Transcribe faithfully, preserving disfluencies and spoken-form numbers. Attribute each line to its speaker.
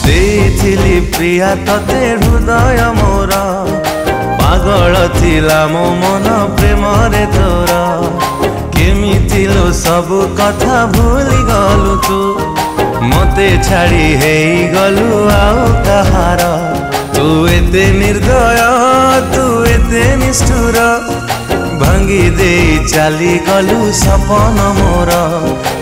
Speaker 1: ଦେଇଥିଲି ପ୍ରିୟା ତତେ ହୃଦୟ ମୋର ପାଗଳ ଥିଲା ମୋ ମନ ପ୍ରେମରେ ତୋର କେମିତି ଲୋ ସବୁ କଥା ଭୁଲି ଗଲୁ ତୁ ମତେ ଛାଡ଼ି ହେଇଗଲୁ ଆଉ କାହାର ତୁ ଏତେ ନିର୍ଦୟ ତୁ ଏତେ ନିଷ୍ଠୁର ଭାଙ୍ଗି ଦେଇ ଚାଲି ଗଲୁ ସପନ ମୋର